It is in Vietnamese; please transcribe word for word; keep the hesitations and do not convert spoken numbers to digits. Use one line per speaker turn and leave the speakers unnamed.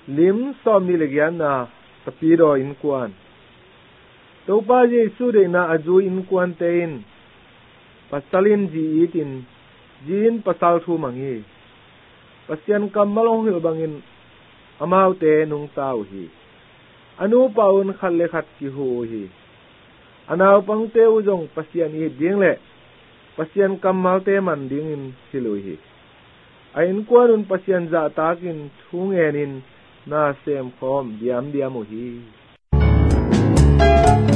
lim som ni legian na tapiro in kwan to pa Jesu de na aju in kwan tein pastalin ji itin jin pasal thu mangi pasian kamalong hil bangin amau te nung tau hi anu paun khalle khat ki hu hi anaw pang te ujong pasian i ding le pasian kamal te man ding in silui hi ain kwanun pasian za takin thungenin na sem khom diam diam hi